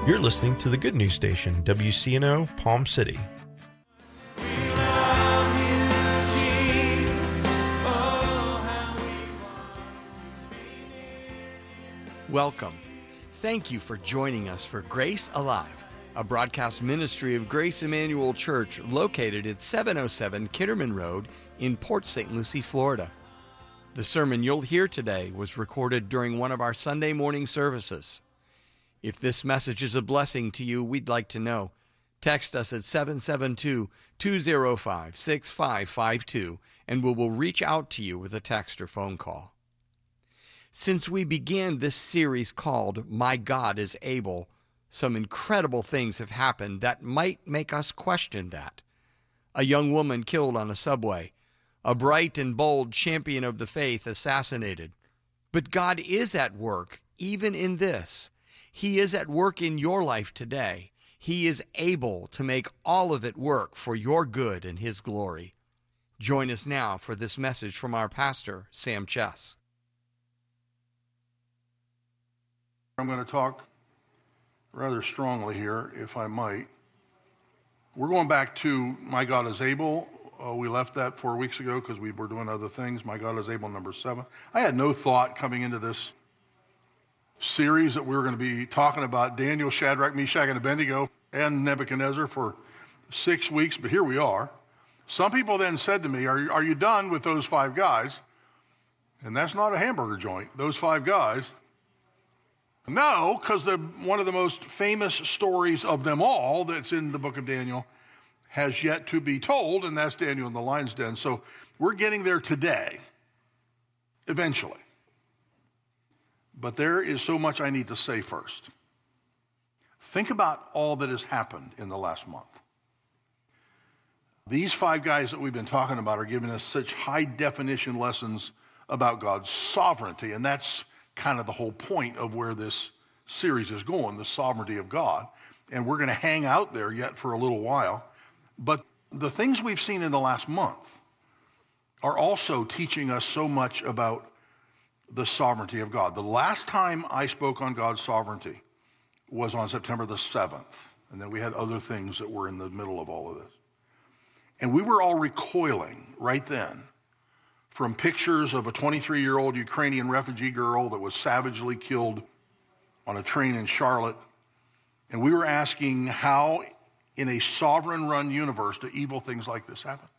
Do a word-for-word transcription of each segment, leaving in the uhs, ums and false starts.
You're listening to the Good News Station, W C N O, Palm City. Welcome. Thank you for joining us for Grace Alive, a broadcast ministry of Grace Emmanuel Church located at seven oh seven Kitterman Road in Port Saint Lucie, Florida. The sermon you'll hear today was recorded during one of our Sunday morning services. If this message is a blessing to you, we'd like to know. Text us at seven seven two, two oh five, six five five two and we will reach out to you with a text or phone call. Since we began this series called My God is Able, some incredible things have happened that might make us question that. A young woman killed on a subway. A bright and bold champion of the faith assassinated. But God is at work, even in this. He is at work in your life today. He is able to make all of it work for your good and His glory. Join us now for this message from our pastor, Sam Chess. I'm going to talk rather strongly here, if I might. We're going back to My God is Able. Uh, we left that four weeks ago because we were doing other things. My God is Able, number seven. I had no thought coming into this series that we were going to be talking about Daniel, Shadrach, Meshach, and Abednego and Nebuchadnezzar for six weeks, but here we are. Some people then said to me, are you, are you done with those five guys? And that's not a hamburger joint, those five guys. No, because one of the most famous stories of them all that's in the book of Daniel has yet to be told, and that's Daniel in the lion's den. So we're getting there today, eventually. But there is so much I need to say first. Think about all that has happened in the last month. These five guys that we've been talking about are giving us such high definition lessons about God's sovereignty, and that's kind of the whole point of where this series is going, the sovereignty of God. And we're going to hang out there yet for a little while. But the things we've seen in the last month are also teaching us so much about the sovereignty of God. The last time I spoke on God's sovereignty was on September the seventh. And then we had other things that were in the middle of all of this. And we were all recoiling right then from pictures of a twenty-three-year-old Ukrainian refugee girl that was savagely killed on a train in Charlotte. And we were asking how, in a sovereign-run universe, do evil things like this happen?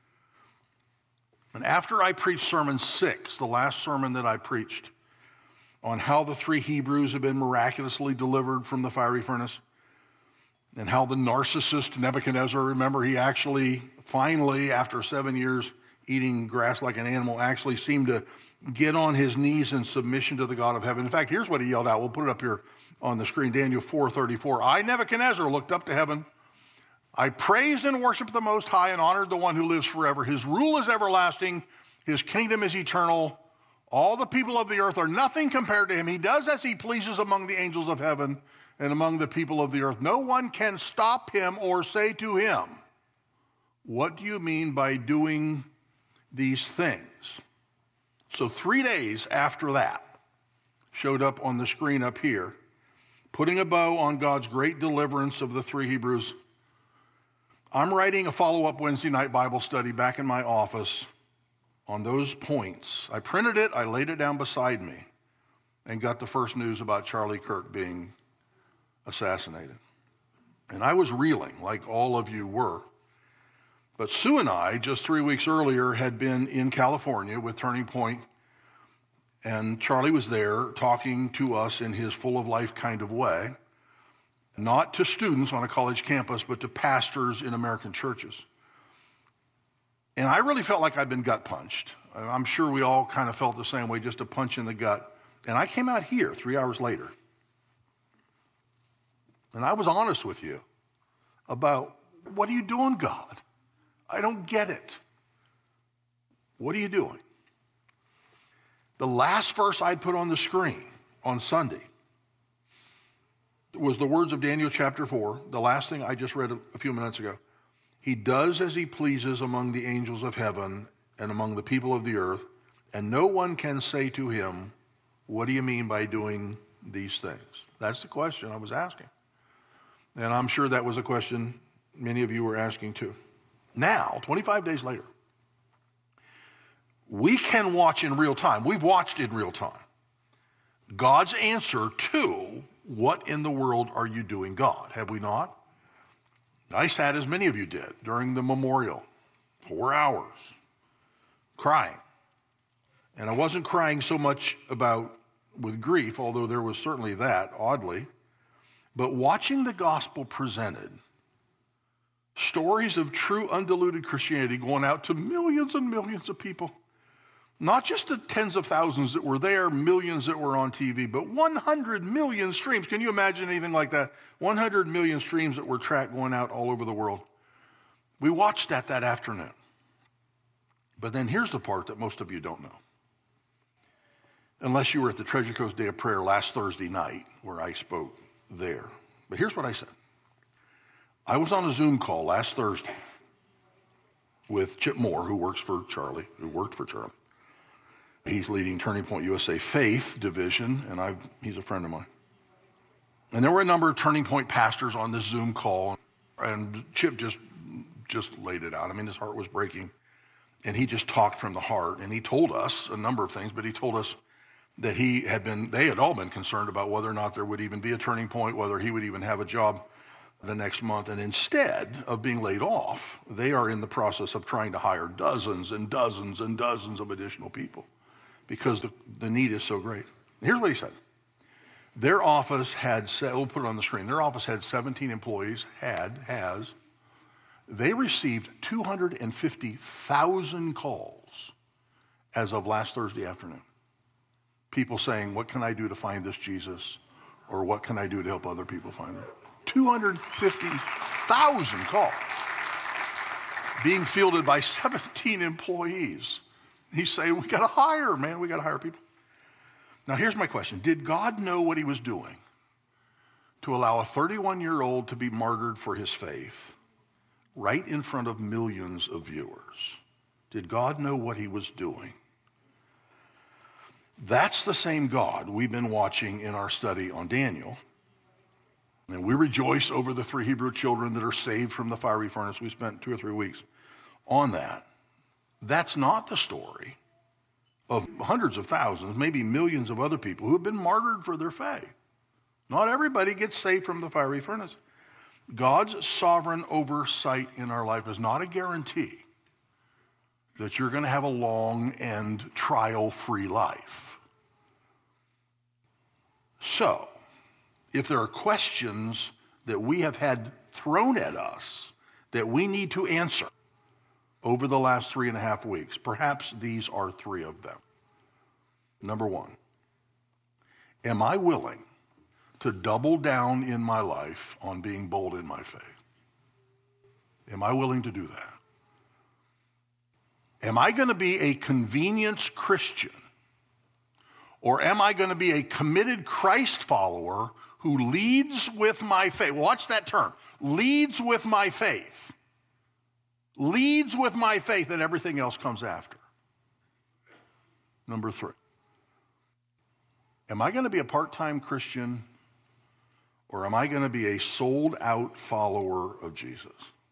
And after I preached sermon six, the last sermon that I preached, on how the three Hebrews have been miraculously delivered from the fiery furnace, and how the narcissist Nebuchadnezzar, remember, he actually, finally, after seven years eating grass like an animal, actually seemed to get on his knees in submission to the God of heaven. In fact, here's what he yelled out. We'll put it up here on the screen, Daniel four thirty-four. I, Nebuchadnezzar, looked up to heaven. I praised and worshiped the Most High and honored the one who lives forever. His rule is everlasting. His kingdom is eternal. All the people of the earth are nothing compared to him. He does as he pleases among the angels of heaven and among the people of the earth. No one can stop him or say to him, what do you mean by doing these things? So three days after that, showed up on the screen up here, putting a bow on God's great deliverance of the three Hebrews. I'm writing a follow-up Wednesday night Bible study back in my office on those points. I printed it, I laid it down beside me, and got the first news about Charlie Kirk being assassinated. And I was reeling, like all of you were. But Sue and I, just three weeks earlier, had been in California with Turning Point, and Charlie was there talking to us in his full-of-life kind of way, not to students on a college campus, but to pastors in American churches. And I really felt like I'd been gut punched. I'm sure we all kind of felt the same way, just a punch in the gut. And I came out here three hours later. And I was honest with you about, what are you doing, God? I don't get it. What are you doing? The last verse I'd put on the screen on Sunday was the words of Daniel chapter four, the last thing I just read a few minutes ago. He does as he pleases among the angels of heaven and among the people of the earth, and no one can say to him, what do you mean by doing these things? That's the question I was asking. And I'm sure that was a question many of you were asking too. Now, twenty-five days later, we can watch in real time. We've watched in real time God's answer to what in the world are you doing, God? Have we not? I sat, as many of you did, during the memorial, four hours, crying. And I wasn't crying so much about with grief, although there was certainly that, oddly, but watching the gospel presented, stories of true undiluted Christianity going out to millions and millions of people. Not just the tens of thousands that were there, millions that were on T V, but one hundred million streams. Can you imagine anything like that? one hundred million streams that were tracked going out all over the world. We watched that that afternoon. But then here's the part that most of you don't know. Unless you were at the Treasure Coast Day of Prayer last Thursday night, where I spoke there. But here's what I said. I was on a Zoom call last Thursday with Chip Moore, who works for Charlie, who worked for Charlie. He's leading Turning Point U S A Faith Division, and I've, he's a friend of mine. And there were a number of Turning Point pastors on this Zoom call, and Chip just, just laid it out. I mean, his heart was breaking, and he just talked from the heart, and he told us a number of things, but he told us that he had been, they had all been concerned about whether or not there would even be a Turning Point, whether he would even have a job the next month. And instead of being laid off, they are in the process of trying to hire dozens and dozens and dozens of additional people because the, the need is so great. Here's what he said. Their office had, we'll put it on the screen, their office had seventeen employees, had, has. They received two hundred fifty thousand calls as of last Thursday afternoon. People saying, what can I do to find this Jesus? Or what can I do to help other people find him? two hundred fifty thousand calls being fielded by seventeen employees. He's saying, we got to hire, man. We got to hire people. Now, here's my question. Did God know what he was doing to allow a thirty-one-year-old to be martyred for his faith right in front of millions of viewers? Did God know what he was doing? That's the same God we've been watching in our study on Daniel. And we rejoice over the three Hebrew children that are saved from the fiery furnace. We spent two or three weeks on that. That's not the story of hundreds of thousands, maybe millions of other people who have been martyred for their faith. Not everybody gets saved from the fiery furnace. God's sovereign oversight in our life is not a guarantee that you're going to have a long and trial-free life. So, if there are questions that we have had thrown at us that we need to answer over the last three and a half weeks, perhaps these are three of them. Number one, am I willing to double down in my life on being bold in my faith? Am I willing to do that? Am I going to be a convenience Christian? Or am I going to be a committed Christ follower who leads with my faith? Watch that term. Leads with my faith. Leads with my faith, and everything else comes after. Number three. Am I going to be a part-time Christian, or am I going to be a sold-out follower of Jesus?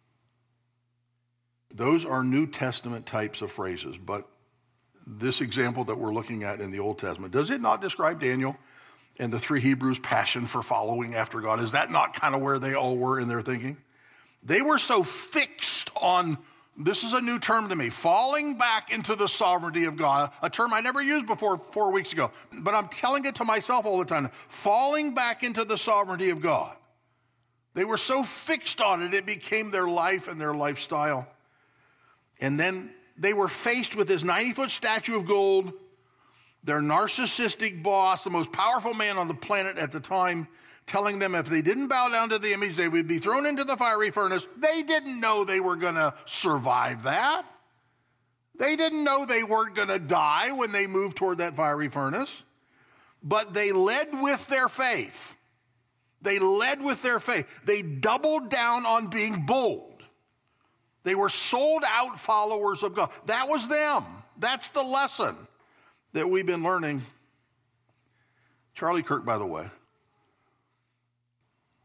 Those are New Testament types of phrases, but this example that we're looking at in the Old Testament, does it not describe Daniel and the three Hebrews' passion for following after God? Is that not kind of where they all were in their thinking? They were so fixed on, this is a new term to me, falling back into the sovereignty of God, a term I never used before four weeks ago, but I'm telling it to myself all the time, falling back into the sovereignty of God. They were so fixed on it, it became their life and their lifestyle. And then they were faced with this ninety-foot statue of gold, their narcissistic boss, the most powerful man on the planet at the time, telling them if they didn't bow down to the image, they would be thrown into the fiery furnace. They didn't know they were going to survive that. They didn't know they weren't going to die when they moved toward that fiery furnace. But they led with their faith. They led with their faith. They doubled down on being bold. They were sold out followers of God. That was them. That's the lesson that we've been learning. Charlie Kirk, by the way,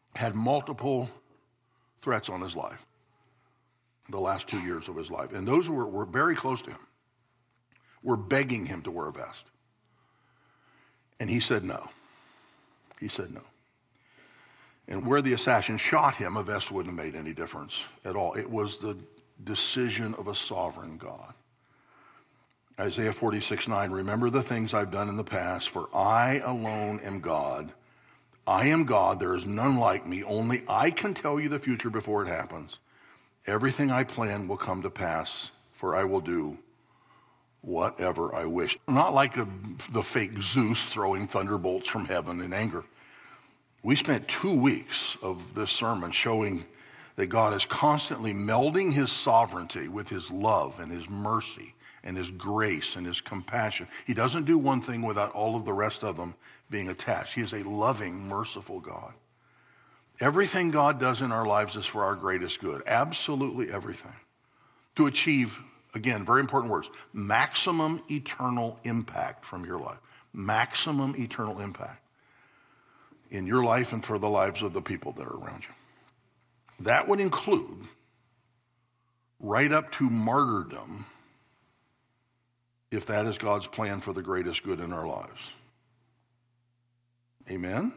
had multiple threats on his life the last two years of his life. And those who were, were very close to him were begging him to wear a vest. And he said no. He said no. And where the assassin shot him, a vest wouldn't have made any difference at all. It was the decision of a sovereign God. Isaiah forty-six nine, remember the things I've done in the past, for I alone am God. I am God, there is none like me, only I can tell you the future before it happens. Everything I plan will come to pass, for I will do whatever I wish. Not like a, the fake Zeus throwing thunderbolts from heaven in anger. We spent two weeks of this sermon showing that God is constantly melding his sovereignty with his love and his mercy and his grace and his compassion. He doesn't do one thing without all of the rest of them being attached. He is a loving, merciful God. Everything God does in our lives is for our greatest good. Absolutely everything. To achieve, again, very important words, maximum eternal impact from your life. Maximum eternal impact in your life and for the lives of the people that are around you. That would include right up to martyrdom, if that is God's plan for the greatest good in our lives. Amen?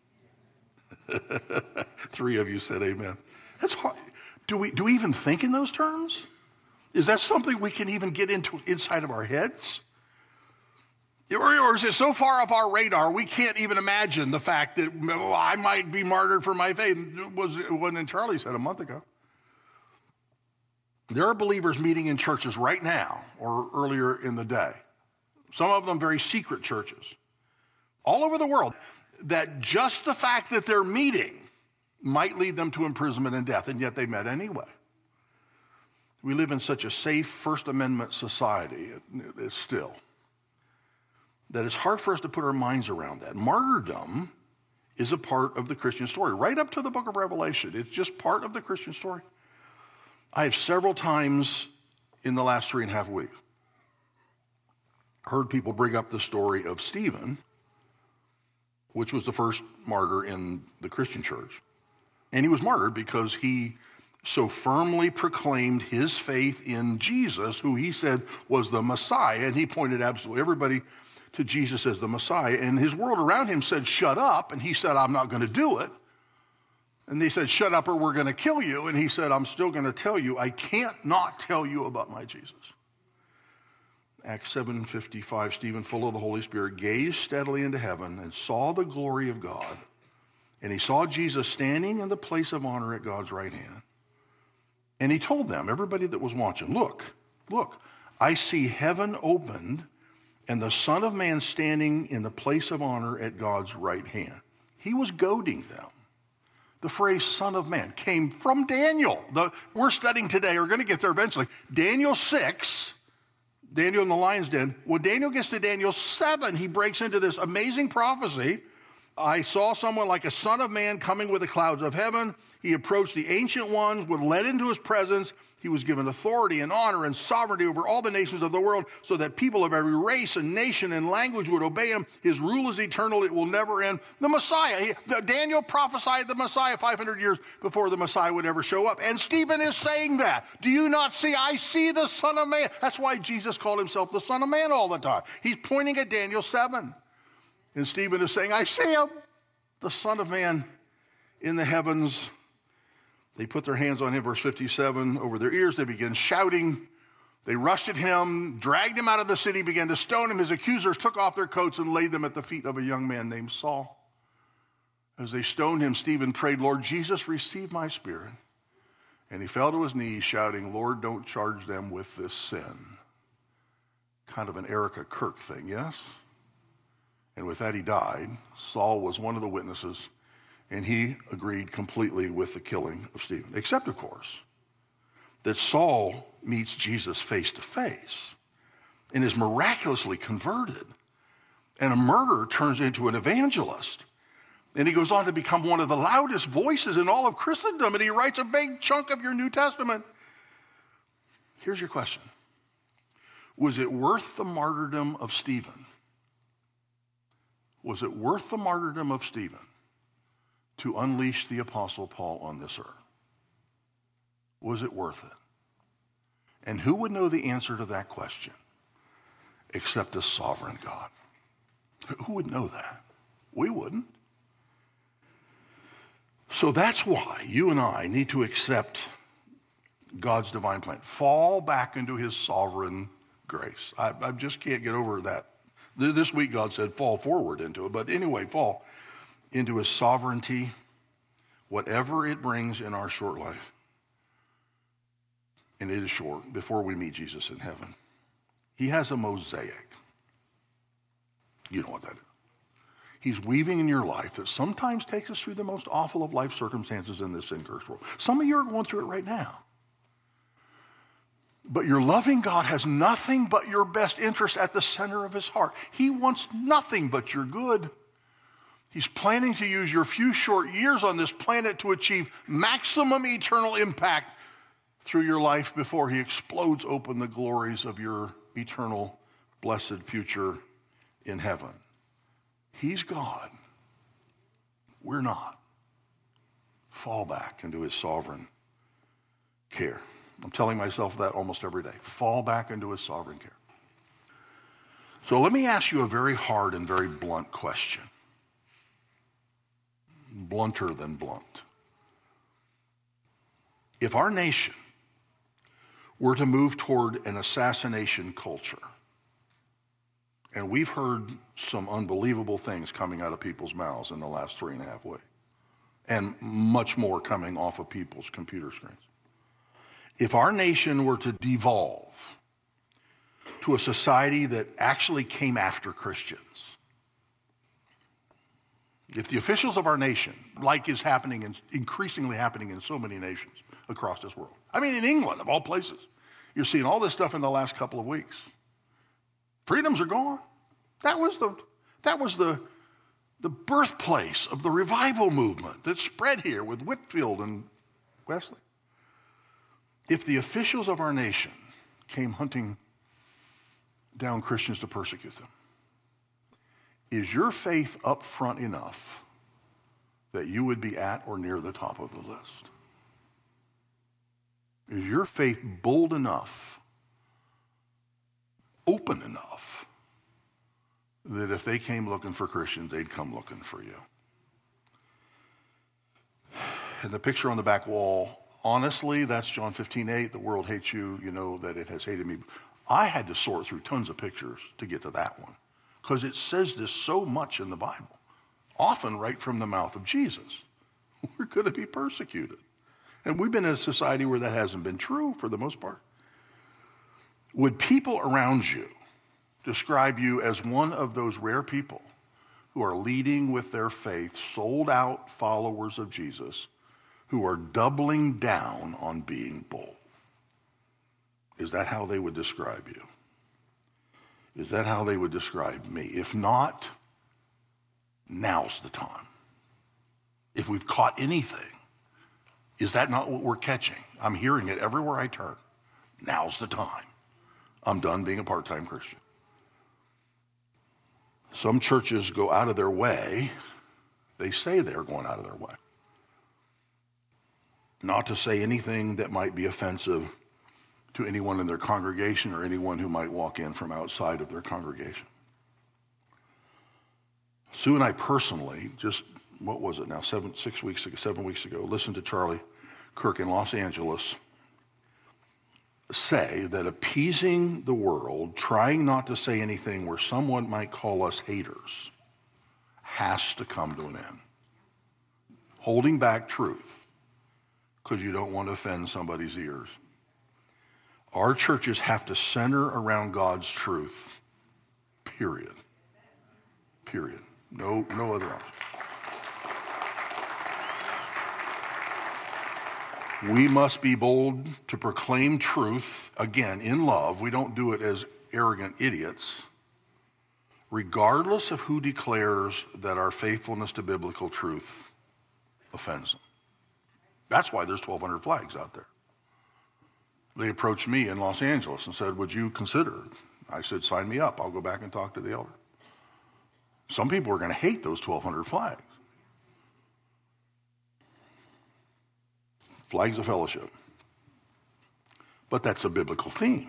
Three of you said amen. That's hard. Do we, do we even think in those terms? Is that something we can even get into inside of our heads? Or, or is it so far off our radar we can't even imagine the fact that oh, I might be martyred for my faith? It was, it wasn't in Charlie said a month ago. There are believers meeting in churches right now or earlier in the day. Some of them very secret churches all over the world, that just the fact that they're meeting might lead them to imprisonment and death, and yet they met anyway. We live in such a safe First Amendment society it's still that it's hard for us to put our minds around that. Martyrdom is a part of the Christian story, right up to the book of Revelation. It's just part of the Christian story. I have several times in the last three and a half weeks heard people bring up the story of Stephen, which was the first martyr in the Christian church. And he was martyred because he so firmly proclaimed his faith in Jesus, who he said was the Messiah, and he pointed absolutely everybody to Jesus as the Messiah. And his world around him said, shut up, and he said, I'm not going to do it. And they said, shut up or we're going to kill you. And he said, I'm still going to tell you. I can't not tell you about my Jesus. Acts seven fifty-five, Stephen, full of the Holy Spirit, gazed steadily into heaven and saw the glory of God. And he saw Jesus standing in the place of honor at God's right hand. And he told them, everybody that was watching, look, look, I see heaven opened and the Son of Man standing in the place of honor at God's right hand. He was goading them. The phrase Son of Man came from Daniel. The, we're studying today, we're going to get there eventually. Daniel six, Daniel in the lion's den. When Daniel gets to Daniel seven, he breaks into this amazing prophecy. I saw someone like a son of man coming with the clouds of heaven. He approached the ancient ones, was led into his presence. He was given authority and honor and sovereignty over all the nations of the world so that people of every race and nation and language would obey him. His rule is eternal. It will never end. The Messiah, he, the, Daniel prophesied the Messiah five hundred years before the Messiah would ever show up. And Stephen is saying that. Do you not see? I see the Son of Man. That's why Jesus called himself the Son of Man all the time. He's pointing at Daniel seven. And Stephen is saying, I see him, the Son of Man in the heavens. They put their hands on him, verse fifty-seven, over their ears. They began shouting. They rushed at him, dragged him out of the city, began to stone him. His accusers took off their coats and laid them at the feet of a young man named Saul. As they stoned him, Stephen prayed, Lord Jesus, receive my spirit. And he fell to his knees, shouting, Lord, don't charge them with this sin. Kind of an Erica Kirk thing, yes? And with that, he died. Saul was one of the witnesses, and he agreed completely with the killing of Stephen. Except, of course, that Saul meets Jesus face to face and is miraculously converted. And a murderer turns into an evangelist. And he goes on to become one of the loudest voices in all of Christendom, and he writes a big chunk of your New Testament. Here's your question. Was it worth the martyrdom of Stephen? Was it worth the martyrdom of Stephen to unleash the Apostle Paul on this earth? Was it worth it? And who would know the answer to that question except a sovereign God? Who would know that? We wouldn't. So that's why you and I need to accept God's divine plan. Fall back into his sovereign grace. I, I just can't get over that. This week God said fall forward into it. But anyway, fall into his sovereignty, whatever it brings in our short life. And it is short, before we meet Jesus in heaven. He has a mosaic. You know what that is. He's weaving in your life that sometimes takes us through the most awful of life circumstances in this sin-cursed world. Some of you are going through it right now. But your loving God has nothing but your best interest at the center of his heart. He wants nothing but your good. He's planning to use your few short years on this planet to achieve maximum eternal impact through your life before he explodes open the glories of your eternal blessed future in heaven. He's God. We're not. Fall back into his sovereign care. I'm telling myself that almost every day. Fall back into his sovereign care. So let me ask you a very hard and very blunt question. Blunter than blunt. If our nation were to move toward an assassination culture, and we've heard some unbelievable things coming out of people's mouths in the last three and a half weeks, and much more coming off of people's computer screens. If our nation were to devolve to a society that actually came after Christians, if the officials of our nation, like is happening and increasingly happening in so many nations across this world, I mean in England of all places, you're seeing all this stuff in the last couple of weeks. Freedoms are gone. That was the that was the the birthplace of the revival movement that spread here with Whitefield and Wesley. If the officials of our nation came hunting down Christians to persecute them, is your faith up front enough that you would be at or near the top of the list? Is your faith bold enough, open enough, that if they came looking for Christians, they'd come looking for you? And the picture on the back wall, honestly, that's John fifteen eight, the world hates you, you know that it has hated me. I had to sort through tons of pictures to get to that one, because it says this so much in the Bible, often right from the mouth of Jesus. We're going to be persecuted. And we've been in a society where that hasn't been true for the most part. Would people around you describe you as one of those rare people who are leading with their faith, sold out followers of Jesus, who are doubling down on being bold? Is that how they would describe you? Is that how they would describe me? If not, now's the time. If we've caught anything, is that not what we're catching? I'm hearing it everywhere I turn. Now's the time. I'm done being a part-time Christian. Some churches go out of their way. They say they're going out of their way not to say anything that might be offensive to anyone in their congregation or anyone who might walk in from outside of their congregation. Sue and I personally, just, what was it now, seven, six weeks ago, seven weeks ago, listened to Charlie Kirk in Los Angeles say that appeasing the world, trying not to say anything where someone might call us haters, has to come to an end. Holding back truth because you don't want to offend somebody's ears. Our churches have to center around God's truth, period. Period. No, no other option. We must be bold to proclaim truth, again, in love. We don't do it as arrogant idiots, regardless of who declares that our faithfulness to biblical truth offends them. That's why there's twelve hundred flags out there. They approached me in Los Angeles and said, would you consider? I said, sign me up. I'll go back and talk to the elder. Some people are going to hate those twelve hundred flags. flags of fellowship. But that's a biblical theme.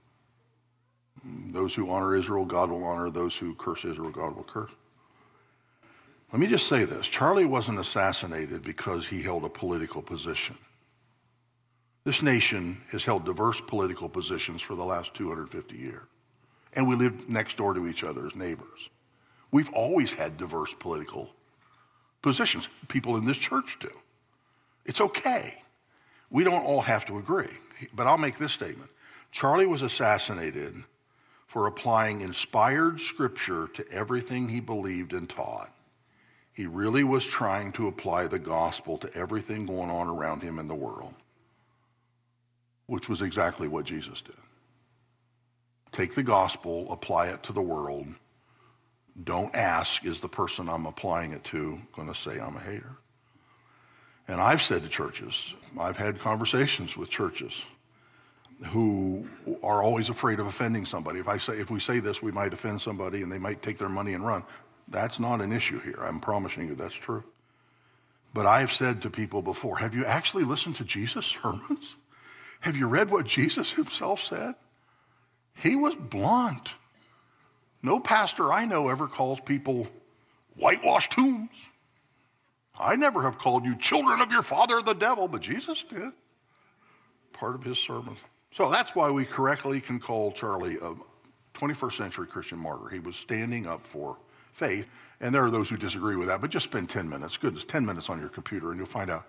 Those who honor Israel, God will honor. Those who curse Israel, God will curse. Let me just say this. Charlie wasn't assassinated because he held a political position. This nation has held diverse political positions for the last two hundred fifty years. And we lived next door to each other as neighbors. We've always had diverse political positions. People in this church do. It's okay. We don't all have to agree. But I'll make this statement. Charlie was assassinated for applying inspired scripture to everything he believed and taught. He really was trying to apply the gospel to everything going on around him in the world, which was exactly what Jesus did. Take the gospel, apply it to the world. Don't ask, is the person I'm applying it to going to say I'm a hater? And I've said to churches, I've had conversations with churches who are always afraid of offending somebody. If I say, if we say this, we might offend somebody and they might take their money and run. That's not an issue here. I'm promising you that's true. But I've said to people before, have you actually listened to Jesus' sermons? Have you read what Jesus himself said? He was blunt. No pastor I know ever calls people whitewashed tombs. I never have called you children of your father the devil, but Jesus did. Part of his sermon. So that's why we correctly can call Charlie a twenty-first century Christian martyr. He was standing up for faith, and there are those who disagree with that, but just spend ten minutes, goodness, ten minutes on your computer, and you'll find out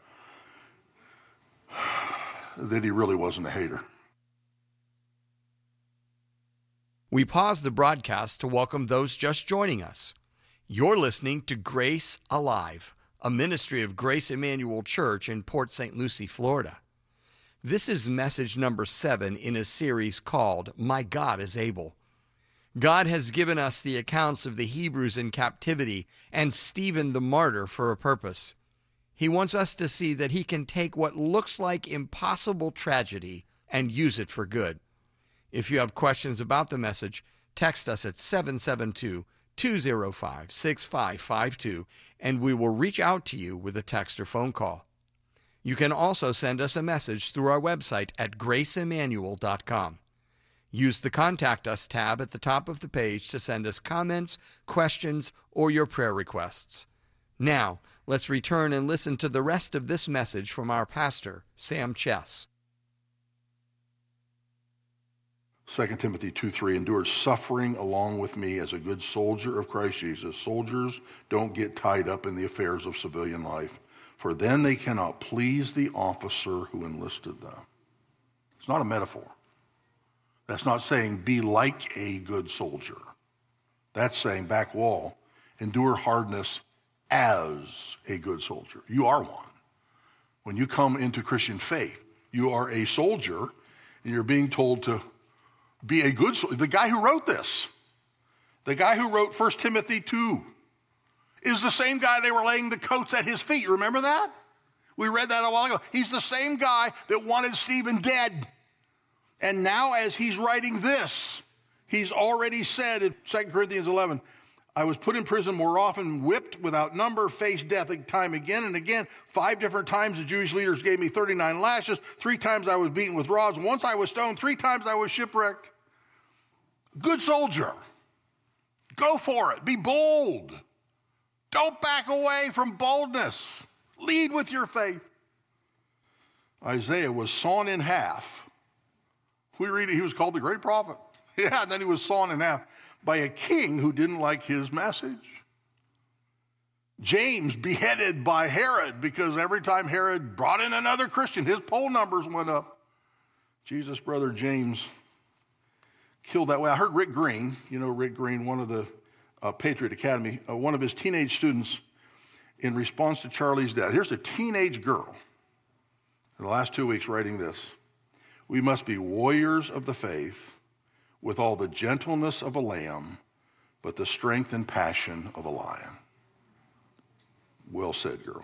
that he really wasn't a hater. We pause the broadcast to welcome those just joining us. You're listening to Grace Alive, a ministry of Grace Emmanuel Church in Port Saint Lucie, Florida. This is message number seven in a series called My God is Able. God has given us the accounts of the Hebrews in captivity and Stephen the martyr for a purpose. He wants us to see that he can take what looks like impossible tragedy and use it for good. If you have questions about the message, text us at seven seven two, two zero five, six five five two, and we will reach out to you with a text or phone call. You can also send us a message through our website at grace emmanuel dot com. Use the Contact Us tab at the top of the page to send us comments, questions, or your prayer requests. Now, let's return and listen to the rest of this message from our pastor, Sam Chess. Second Timothy two three, endure suffering along with me as a good soldier of Christ Jesus. Soldiers don't get tied up in the affairs of civilian life, for then they cannot please the officer who enlisted them. It's not a metaphor. That's not saying be like a good soldier. That's saying back wall, endure hardness as a good soldier. You are one. When you come into Christian faith, you are a soldier, and you're being told to be a good soldier. The guy who wrote this, the guy who wrote First Timothy two, is the same guy they were laying the coats at his feet. Remember that? We read that a while ago. He's the same guy that wanted Stephen dead. And now as he's writing this, he's already said in Second Corinthians eleven, I was put in prison more often, whipped without number, faced death time again and again. Five different times the Jewish leaders gave me thirty-nine lashes. Three times I was beaten with rods. Once I was stoned. Three times I was shipwrecked. Good soldier. Go for it. Be bold. Don't back away from boldness. Lead with your faith. Isaiah was sawn in half. We read it, he was called the great prophet. Yeah, and then he was sawn in half by a king who didn't like his message. James beheaded by Herod because every time Herod brought in another Christian, his poll numbers went up. Jesus' brother James killed that way. I heard Rick Green, you know Rick Green, one of the uh, Patriot Academy, uh, one of his teenage students, in response to Charlie's death. Here's a teenage girl in the last two weeks writing this. We must be warriors of the faith with all the gentleness of a lamb, but the strength and passion of a lion. Well said, girl.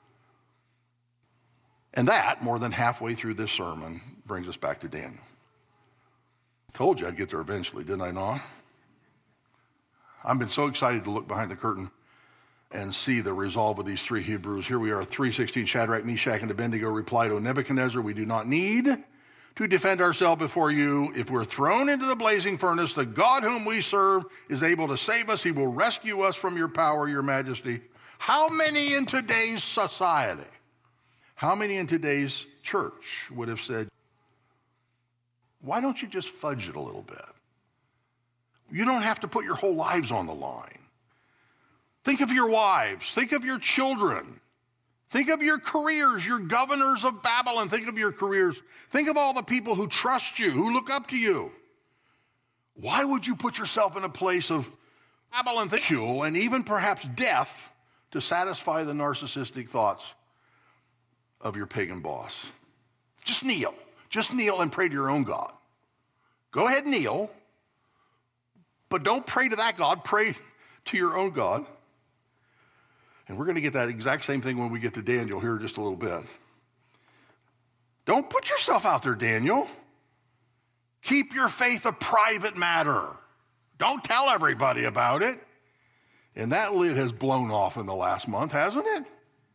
And that, more than halfway through this sermon, brings us back to Daniel. I told you I'd get there eventually, didn't I not? I've been so excited to look behind the curtain and see the resolve of these three Hebrews. Here we are, three sixteen, Shadrach, Meshach, and Abednego replied, O Nebuchadnezzar, we do not need to defend ourselves before you. If we're thrown into the blazing furnace, the God whom we serve is able to save us. He will rescue us from your power, your majesty. How many in today's society, how many in today's church would have said, why don't you just fudge it a little bit? You don't have to put your whole lives on the line. Think of your wives. Think of your children. Think of your careers, your governors of Babylon. Think of your careers. Think of all the people who trust you, who look up to you. Why would you put yourself in a place of Babylon, and even perhaps death to satisfy the narcissistic thoughts of your pagan boss? Just kneel. Just kneel and pray to your own God. Go ahead, kneel. But don't pray to that God. Pray to your own God. And we're going to get that exact same thing when we get to Daniel here in just a little bit. Don't put yourself out there, Daniel. Keep your faith a private matter. Don't tell everybody about it. And that lid has blown off in the last month, hasn't it?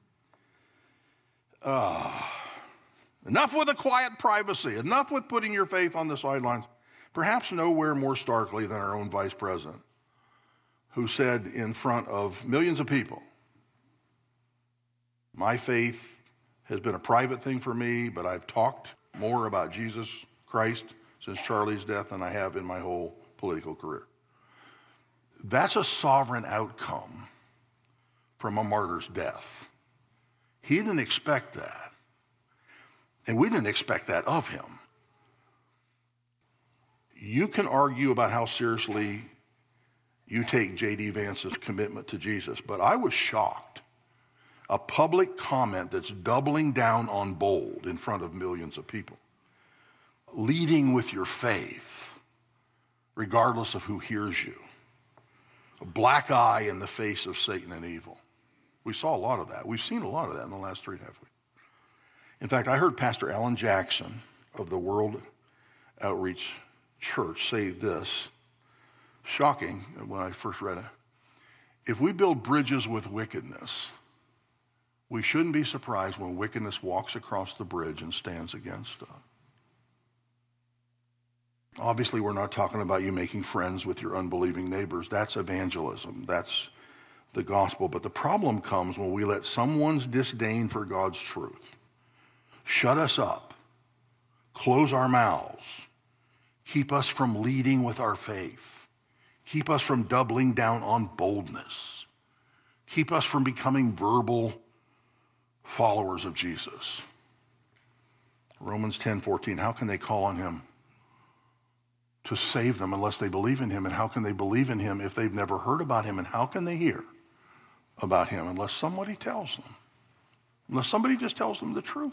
Uh, enough with the quiet privacy. Enough with putting your faith on the sidelines. Perhaps nowhere more starkly than our own vice president, who said in front of millions of people, my faith has been a private thing for me, but I've talked more about Jesus Christ since Charlie's death than I have in my whole political career. That's a sovereign outcome from a martyr's death. He didn't expect that. And we didn't expect that of him. You can argue about how seriously you take J D Vance's commitment to Jesus, but I was shocked. A public comment that's doubling down on bold in front of millions of people. Leading with your faith, regardless of who hears you. A black eye in the face of Satan and evil. We saw a lot of that. We've seen a lot of that in the last three and a half weeks. In fact, I heard Pastor Alan Jackson of the World Outreach Church say this, shocking when I first read it. If we build bridges with wickedness, we shouldn't be surprised when wickedness walks across the bridge and stands against us. Obviously, we're not talking about you making friends with your unbelieving neighbors. That's evangelism. That's the gospel. But the problem comes when we let someone's disdain for God's truth shut us up, close our mouths, keep us from leading with our faith, keep us from doubling down on boldness, keep us from becoming verbal followers of Jesus. Romans ten fourteen, how can they call on him to save them unless they believe in him? And how can they believe in him if they've never heard about him? And how can they hear about him unless somebody tells them? Unless somebody just tells them the truth.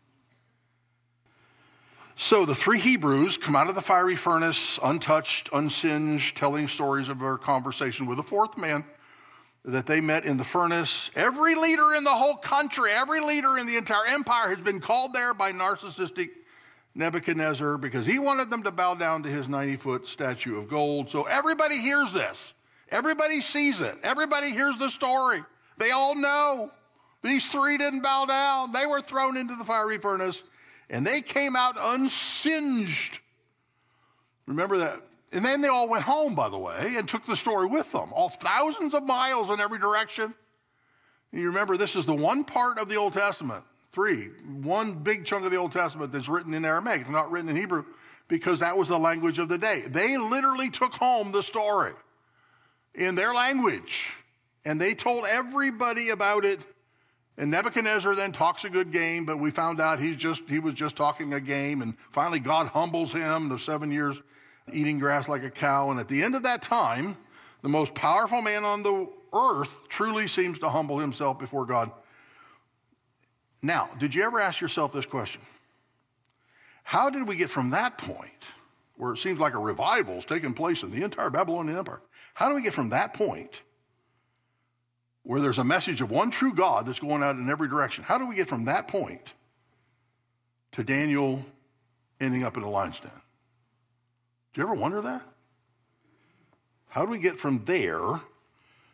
So the three Hebrews come out of the fiery furnace, untouched, unsinged, telling stories of their conversation with a fourth man that they met in the furnace. Every leader in the whole country, every leader in the entire empire has been called there by narcissistic Nebuchadnezzar because he wanted them to bow down to his ninety-foot statue of gold. So everybody hears this. Everybody sees it. Everybody hears the story. They all know. These three didn't bow down. They were thrown into the fiery furnace, and they came out unsinged. Remember that? And then they all went home, by the way, and took the story with them, all thousands of miles in every direction. And you remember, this is the one part of the Old Testament, three, one big chunk of the Old Testament that's written in Aramaic, not written in Hebrew, because that was the language of the day. They literally took home the story in their language, and they told everybody about it. And Nebuchadnezzar then talks a good game, but we found out he's just he was just talking a game, and finally God humbles him, the seven years eating grass like a cow. And at the end of that time, the most powerful man on the earth truly seems to humble himself before God. Now, did you ever ask yourself this question? How did we get from that point, where it seems like a revival is taking place in the entire Babylonian Empire, how do we get from that point, where there's a message of one true God that's going out in every direction, how do we get from that point to Daniel ending up in a lion's den? Do you ever wonder that? How do we get from there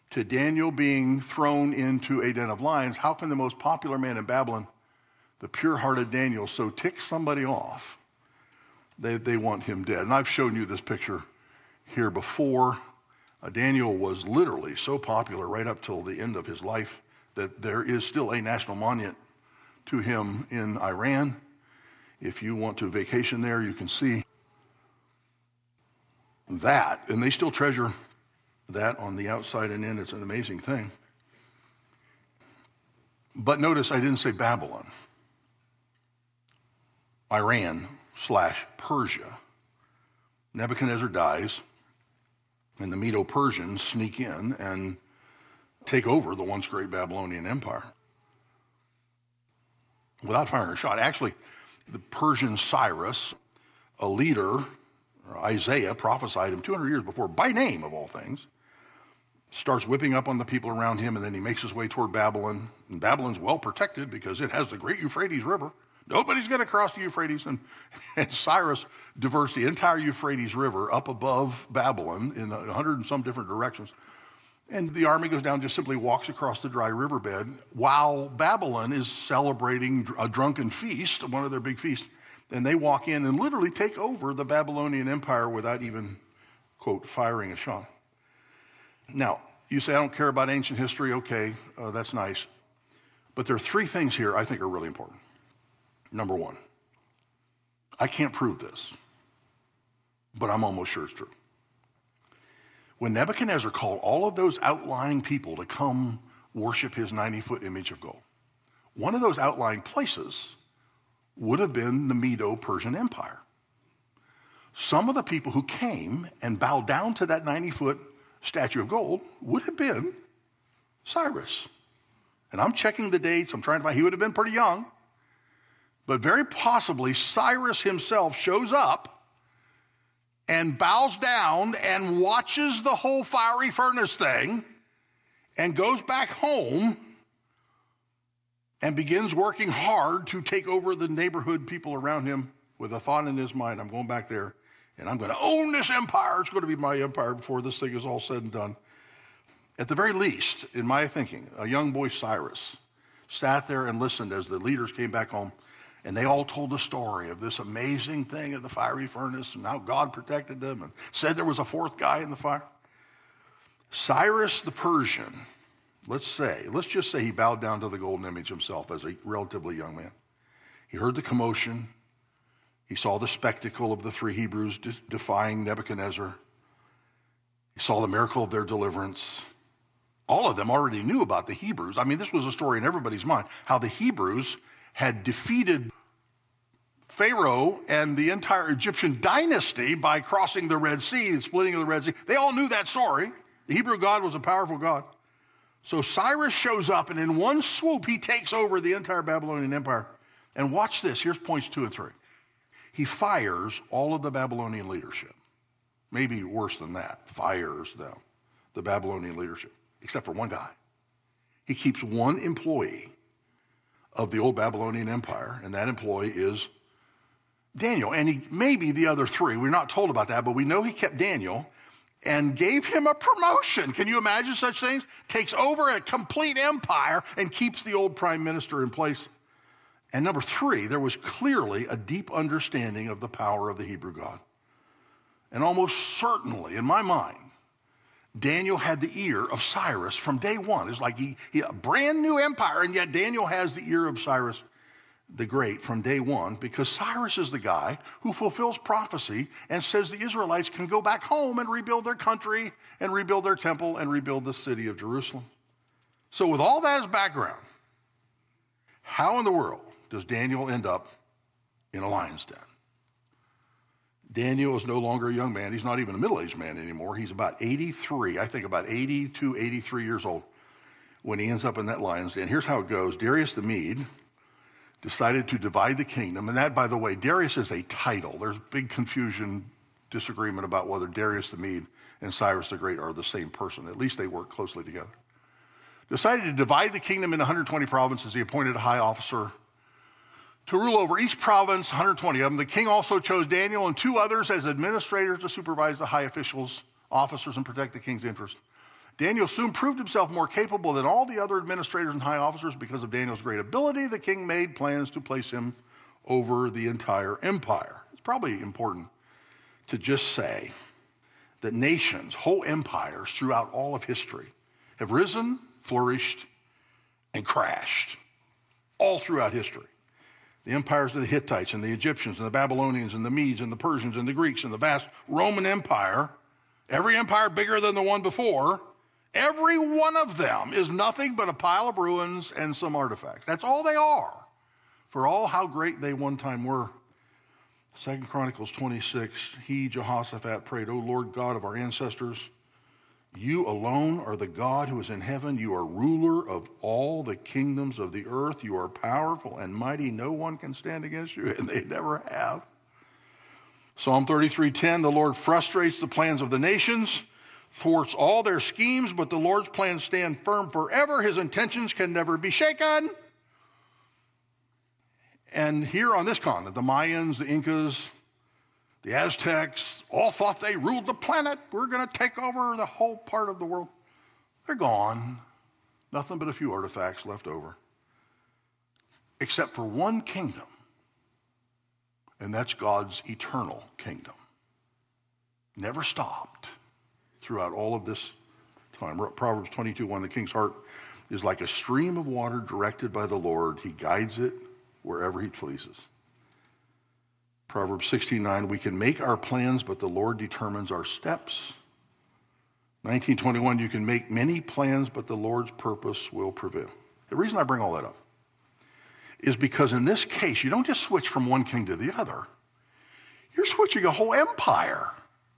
to Daniel being thrown into a den of lions, how can the most popular man in Babylon, the pure-hearted Daniel, so tick somebody off? They, they want him dead. And I've shown you this picture here before. Uh, Daniel was literally so popular right up till the end of his life that there is still a national monument to him in Iran. If you want to vacation there, you can see that. And they still treasure that on the outside and in. It's an amazing thing. But notice I didn't say Babylon. Iran slash Persia. Nebuchadnezzar dies, and the Medo-Persians sneak in and take over the once great Babylonian Empire without firing a shot. Actually, the Persian Cyrus, a leader, Isaiah prophesied him two hundred years before, by name of all things, starts whipping up on the people around him, and then he makes his way toward Babylon. And Babylon's well protected because it has the great Euphrates River. Nobody's going to cross the Euphrates. And, and Cyrus diverts the entire Euphrates River up above Babylon in a hundred and some different directions. And the army goes down, just simply walks across the dry riverbed while Babylon is celebrating a drunken feast, one of their big feasts. And they walk in and literally take over the Babylonian Empire without even, quote, firing a shot. Now, you say, I don't care about ancient history. Okay, uh, that's nice. But there are three things here I think are really important. Number one, I can't prove this, but I'm almost sure it's true. When Nebuchadnezzar called all of those outlying people to come worship his ninety-foot image of gold, one of those outlying places would have been the Medo-Persian Empire. Some of the people who came and bowed down to that ninety-foot statue of gold would have been Cyrus. And I'm checking the dates. I'm trying to find, he would have been pretty young. But very possibly Cyrus himself shows up and bows down and watches the whole fiery furnace thing and goes back home and begins working hard to take over the neighborhood people around him with a thought in his mind, I'm going back there and I'm going to own this empire. It's going to be my empire before this thing is all said and done. At the very least, in my thinking, a young boy Cyrus sat there and listened as the leaders came back home, and they all told the story of this amazing thing at the fiery furnace and how God protected them and said there was a fourth guy in the fire. Cyrus the Persian, let's say, let's just say he bowed down to the golden image himself as a relatively young man. He heard the commotion. He saw the spectacle of the three Hebrews de- defying Nebuchadnezzar. He saw the miracle of their deliverance. All of them already knew about the Hebrews. I mean, this was a story in everybody's mind, how the Hebrews had defeated Pharaoh and the entire Egyptian dynasty by crossing the Red Sea, the splitting of the Red Sea. They all knew that story. The Hebrew God was a powerful God. So Cyrus shows up, and in one swoop, he takes over the entire Babylonian Empire. And watch this. Here's points two and three. He fires all of the Babylonian leadership. Maybe worse than that, fires them, the Babylonian leadership, except for one guy. He keeps one employee of the old Babylonian Empire, and that employee is Daniel. And he maybe the other three. We're not told about that, but we know he kept Daniel and gave him a promotion. Can you imagine such things? Takes over a complete empire and keeps the old prime minister in place. And number three, there was clearly a deep understanding of the power of the Hebrew God. And almost certainly, in my mind, Daniel had the ear of Cyrus from day one. It's like he, he a brand new empire, and yet Daniel has the ear of Cyrus the Great from day one, because Cyrus is the guy who fulfills prophecy and says the Israelites can go back home and rebuild their country and rebuild their temple and rebuild the city of Jerusalem. So with all that as background, how in the world does Daniel end up in a lion's den? Daniel is no longer a young man. He's not even a middle-aged man anymore. He's about eighty-three, I think about eighty-two, eighty-three years old when he ends up in that lion's den. Here's how it goes. Darius the Mede decided to divide the kingdom. And that, by the way, Darius is a title. There's big confusion, disagreement about whether Darius the Mede and Cyrus the Great are the same person. At least they work closely together. Decided to divide the kingdom into one hundred twenty provinces. He appointed a high officer to rule over each province, one hundred twenty of them. The king also chose Daniel and two others as administrators to supervise the high officials, officers, and protect the king's interest. Daniel soon proved himself more capable than all the other administrators and high officers. Because of Daniel's great ability, the king made plans to place him over the entire empire. It's probably important to just say that nations, whole empires throughout all of history have risen, flourished, and crashed all throughout history. The empires of the Hittites and the Egyptians and the Babylonians and the Medes and the Persians and the Greeks and the vast Roman Empire, every empire bigger than the one before, every one of them is nothing but a pile of ruins and some artifacts. That's all they are, for all how great they one time were. Second Chronicles twenty-six, he, Jehoshaphat, prayed, O Lord God of our ancestors, you alone are the God who is in heaven. You are ruler of all the kingdoms of the earth. You are powerful and mighty. No one can stand against you, and they never have. Psalm thirty-three ten, the Lord frustrates the plans of the nations, thwarts all their schemes, but the Lord's plans stand firm forever. His intentions can never be shaken. And here on this continent, the Mayans, the Incas, the Aztecs all thought they ruled the planet. We're going to take over the whole part of the world. They're gone. Nothing but a few artifacts left over. Except for one kingdom, and that's God's eternal kingdom. Never stopped throughout all of this time. Proverbs twenty-two one, the king's heart is like a stream of water directed by the Lord. He guides it wherever he pleases. Proverbs sixteen nine, we can make our plans, but the Lord determines our steps. nineteen twenty-one, you can make many plans, but the Lord's purpose will prevail. The reason I bring all that up is because in this case, you don't just switch from one king to the other. You're switching a whole empire.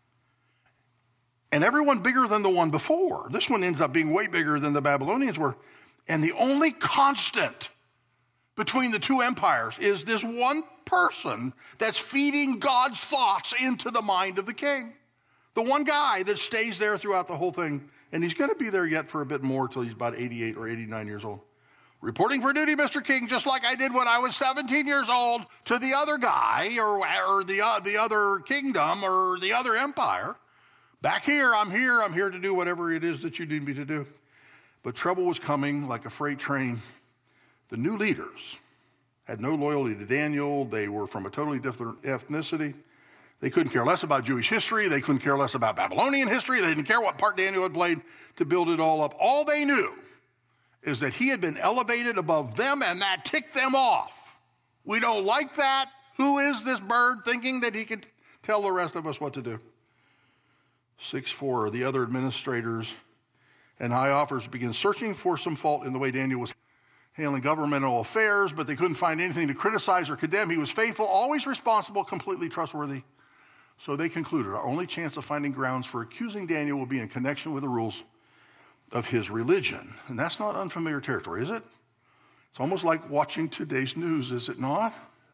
And everyone bigger than the one before. This one ends up being way bigger than the Babylonians were. And the only constant between the two empires is this one person that's feeding God's thoughts into the mind of the king. The one guy that stays there throughout the whole thing. And he's going to be there yet for a bit more till he's about eighty-eight or eighty-nine years old. Reporting for duty, Mister King, just like I did when I was seventeen years old to the other guy or, or the, uh, the other kingdom or the other empire. Back here, I'm here. I'm here to do whatever it is that you need me to do. But trouble was coming like a freight train. The new leaders had no loyalty to Daniel. They were from a totally different ethnicity. They couldn't care less about Jewish history. They couldn't care less about Babylonian history. They didn't care what part Daniel had played to build it all up. All they knew is that he had been elevated above them, and that ticked them off. We don't like that. Who is this bird thinking that he could tell the rest of us what to do? six four, the other administrators and high officers began searching for some fault in the way Daniel was handling governmental affairs, but they couldn't find anything to criticize or condemn. He was faithful, always responsible, completely trustworthy. So they concluded our only chance of finding grounds for accusing Daniel will be in connection with the rules of his religion. And that's not unfamiliar territory, is it? It's almost like watching today's news, is it not?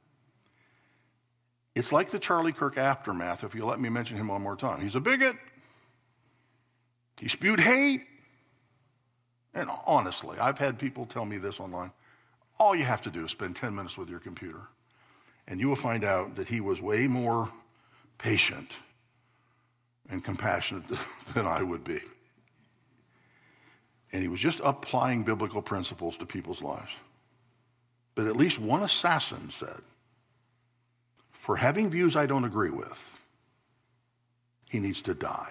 It's like the Charlie Kirk aftermath, if you'll let me mention him one more time. He's a bigot. He spewed hate. And honestly, I've had people tell me this online. All you have to do is spend ten minutes with your computer, and you will find out that he was way more patient and compassionate than I would be. And he was just applying biblical principles to people's lives. But at least one assassin said, for having views I don't agree with, he needs to die.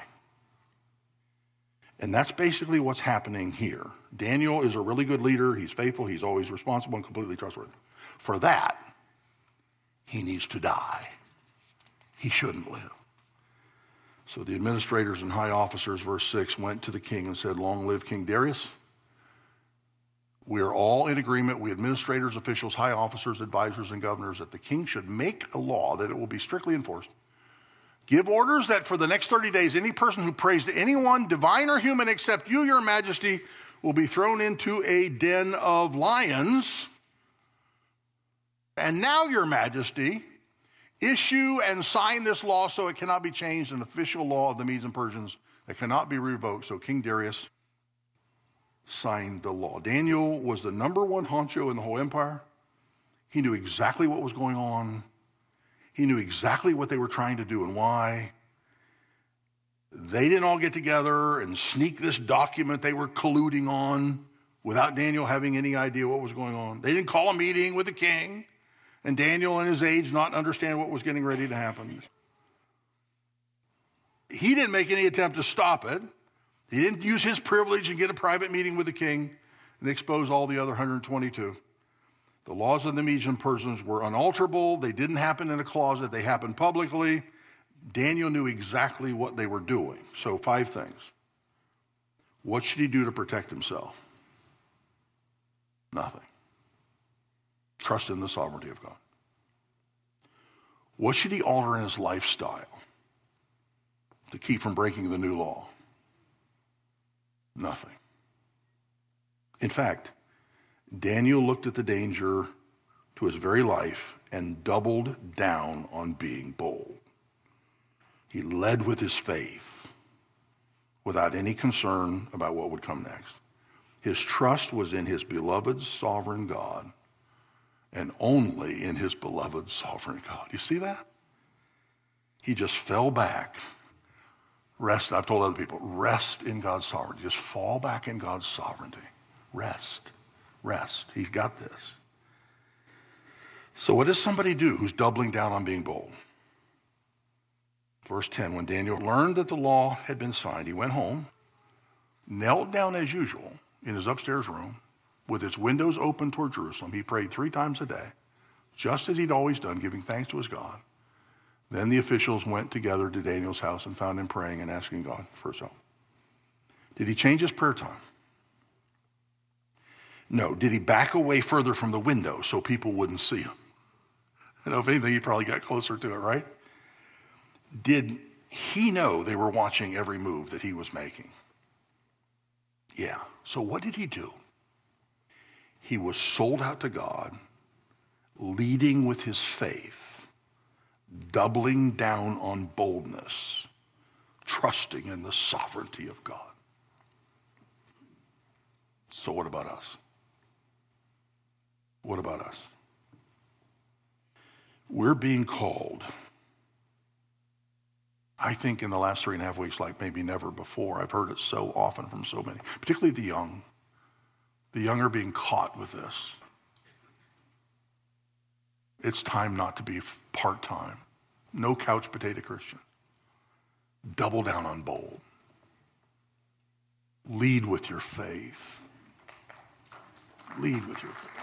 And that's basically what's happening here. Daniel is a really good leader. He's faithful. He's always responsible and completely trustworthy. For that, he needs to die. He shouldn't live. So the administrators and high officers, verse six, went to the king and said, long live King Darius. We are all in agreement, we administrators, officials, high officers, advisors, and governors, that the king should make a law that it will be strictly enforced. Give orders that for the next thirty days, any person who prays to anyone, divine or human, except you, your majesty, will be thrown into a den of lions. And now, your majesty, issue and sign this law so it cannot be changed, an official law of the Medes and Persians that cannot be revoked. So King Darius signed the law. Daniel was the number one honcho in the whole empire. He knew exactly what was going on. He knew exactly what they were trying to do and why. They didn't all get together and sneak this document they were colluding on without Daniel having any idea what was going on. They didn't call a meeting with the king and Daniel and his aides not understand what was getting ready to happen. He didn't make any attempt to stop it. He didn't use his privilege and get a private meeting with the king and expose all the other one hundred twenty-two. The laws of the Medes and Persians were unalterable. They didn't happen in a closet. They happened publicly. Daniel knew exactly what they were doing. So five things. What should he do to protect himself? Nothing. Trust in the sovereignty of God. What should he alter in his lifestyle to keep from breaking the new law? Nothing. In fact, Daniel looked at the danger to his very life and doubled down on being bold. He led with his faith without any concern about what would come next. His trust was in his beloved sovereign God and only in his beloved sovereign God. You see that? He just fell back. Rest, I've told other people, rest in God's sovereignty. Just fall back in God's sovereignty. Rest, rest. He's got this. So what does somebody do who's doubling down on being bold? Verse ten, when Daniel learned that the law had been signed, he went home, knelt down as usual in his upstairs room, with its windows open toward Jerusalem. He prayed three times a day, just as he'd always done, giving thanks to his God. Then the officials went together to Daniel's house and found him praying and asking God for his help. Did he change his prayer time? No. Did he back away further from the window so people wouldn't see him? You know, if anything, he probably got closer to it, right? Did he know they were watching every move that he was making? Yeah. So what did he do? He was sold out to God, leading with his faith, doubling down on boldness, trusting in the sovereignty of God. So what about us? What about us? We're being called, I think in the last three and a half weeks, like maybe never before. I've heard it so often from so many, particularly the young. The young are being caught with this. It's time not to be part-time. No couch potato Christian. Double down on bold. Lead with your faith. Lead with your faith.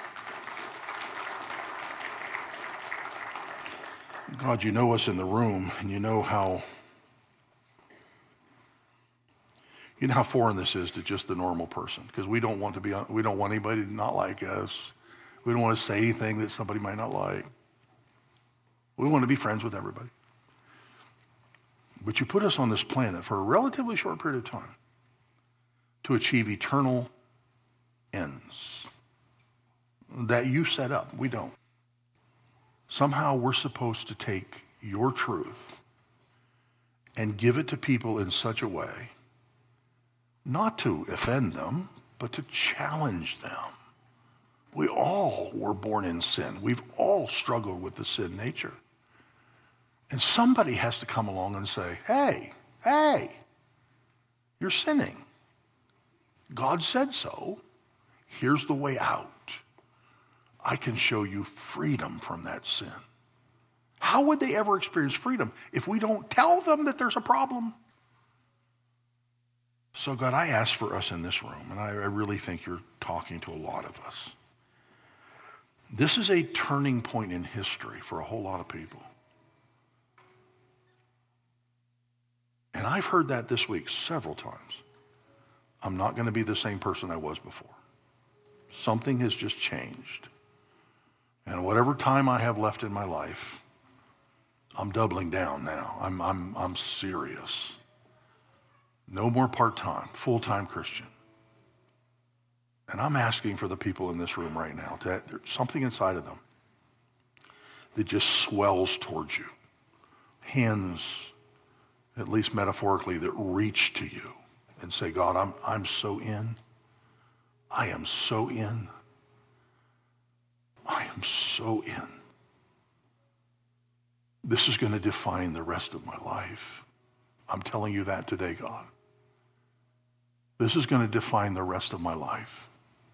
God, you know us in the room, and you know how you know how foreign this is to just the normal person, because we don't want to be we don't want anybody to not like us. We don't want to say anything that somebody might not like. We want to be friends with everybody. But you put us on this planet for a relatively short period of time to achieve eternal ends that you set up. We don't. Somehow we're supposed to take your truth and give it to people in such a way, not to offend them, but to challenge them. We all were born in sin. We've all struggled with the sin nature. And somebody has to come along and say, hey, hey, you're sinning. God said so. Here's the way out. I can show you freedom from that sin. How would they ever experience freedom if we don't tell them that there's a problem? So God, I ask for us in this room, and I, I really think you're talking to a lot of us. This is a turning point in history for a whole lot of people. And I've heard that this week several times. I'm not going to be the same person I was before. Something has just changed. And whatever time I have left in my life, I'm doubling down now. I'm, I'm, I'm serious. No more part-time, full-time Christian. And I'm asking for the people in this room right now, that there's something inside of them that just swells towards you. Hands, at least metaphorically, that reach to you and say, God, I'm, I'm so in. I am so in. I am so in. This is going to define the rest of my life. I'm telling you that today, God. This is going to define the rest of my life.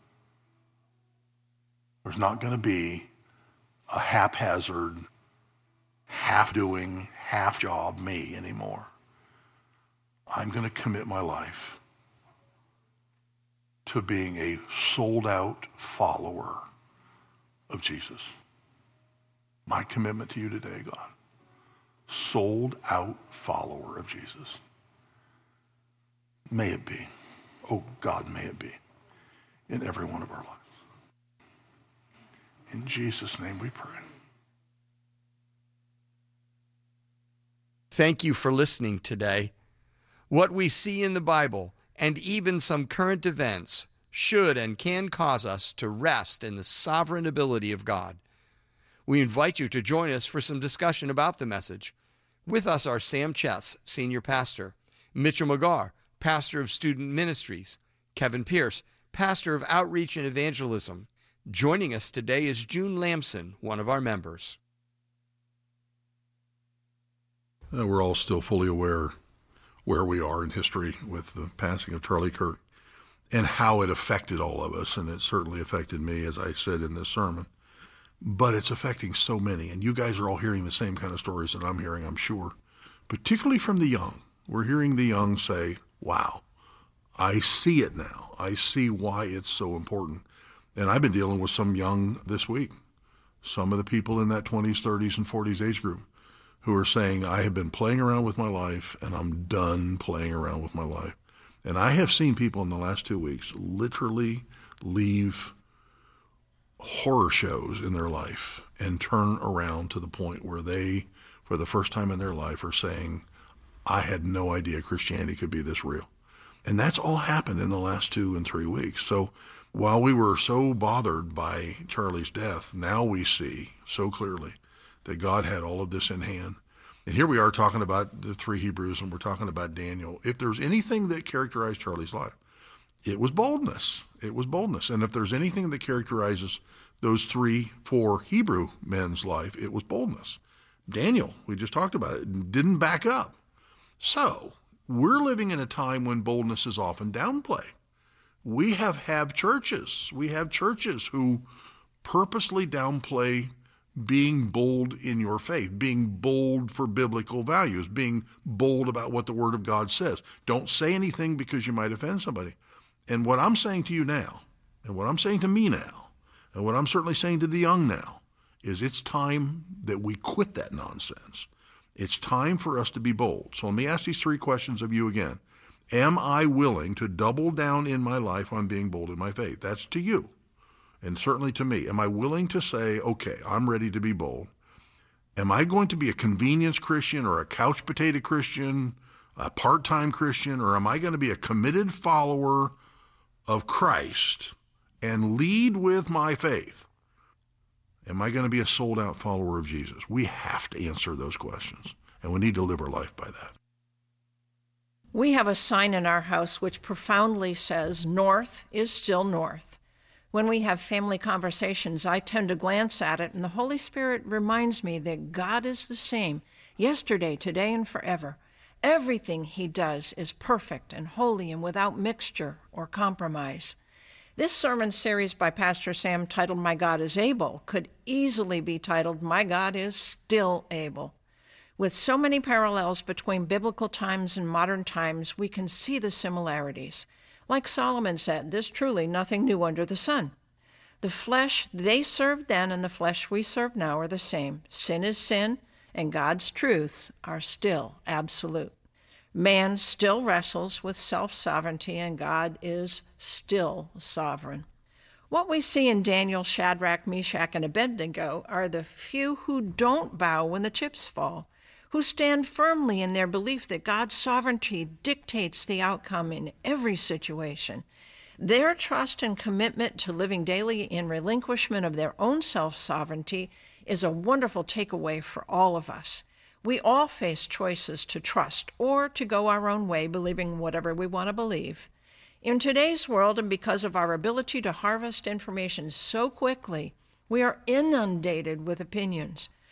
There's not going to be a haphazard, half-doing, half-job me anymore. I'm going to commit my life to being a sold-out follower of Jesus. My commitment to you today, God. Sold-out follower of Jesus. May it be. Oh, God, may it be in every one of our lives. In Jesus' name we pray. Thank you for listening today. What we see in the Bible and even some current events should and can cause us to rest in the sovereign ability of God. We invite you to join us for some discussion about the message. With us are Sam Chess, Senior Pastor, Mitchell McGarr, Pastor of Student Ministries, Kevin Pierce, Pastor of Outreach and Evangelism. Joining us today is June Lamson, one of our members. Uh, we're all still fully aware where we are in history with the passing of Charlie Kirk and how it affected all of us, and it certainly affected me, as I said in this sermon. But it's affecting so many, and you guys are all hearing the same kind of stories that I'm hearing, I'm sure, particularly from the young. We're hearing the young say, wow, I see it now. I see why it's so important. And I've been dealing with some young this week, some of the people in that twenties, thirties, and forties age group who are saying, I have been playing around with my life, and I'm done playing around with my life. And I have seen people in the last two weeks literally leave horror shows in their life and turn around to the point where they, for the first time in their life, are saying, I had no idea Christianity could be this real. And that's all happened in the last two and three weeks. So while we were so bothered by Charlie's death, now we see so clearly that God had all of this in hand. And here we are talking about the three Hebrews, and we're talking about Daniel. If there's anything that characterized Charlie's life, it was boldness. It was boldness. And if there's anything that characterizes those three, four Hebrew men's life, it was boldness. Daniel, we just talked about it, didn't back up. So we're living in a time when boldness is often downplayed. We have have churches. We have churches who purposely downplay being bold in your faith, being bold for biblical values, being bold about what the Word of God says. Don't say anything because you might offend somebody. And what I'm saying to you now, and what I'm saying to me now, and what I'm certainly saying to the young now, is it's time that we quit that nonsense. It's time for us to be bold. So let me ask these three questions of you again. Am I willing to double down in my life on being bold in my faith? That's to you, and certainly to me. Am I willing to say, okay, I'm ready to be bold? Am I going to be a convenience Christian or a couch potato Christian, a part-time Christian, or am I going to be a committed follower of Christ and lead with my faith? Am I going to be a sold-out follower of Jesus? We have to answer those questions, and we need to live our life by that. We have a sign in our house which profoundly says, north is still north. When we have family conversations, I tend to glance at it, and the Holy Spirit reminds me that God is the same yesterday, today, and forever. Everything he does is perfect and holy and without mixture or compromise. This sermon series by Pastor Sam, titled My God is Able, could easily be titled My God is Still Able. With so many parallels between biblical times and modern times, we can see the similarities. Like Solomon said, there's truly nothing new under the sun. The flesh they served then and the flesh we serve now are the same. Sin is sin, and God's truths are still absolute. Man still wrestles with self-sovereignty, and God is still sovereign. What we see in Daniel, Shadrach, Meshach, and Abednego are the few who don't bow when the chips fall, who stand firmly in their belief that God's sovereignty dictates the outcome in every situation. Their trust and commitment to living daily in relinquishment of their own self-sovereignty is a wonderful takeaway for all of us. We all face choices to trust or to go our own way, believing whatever we want to believe. In today's world, and because of our ability to harvest information so quickly, we are inundated with opinions.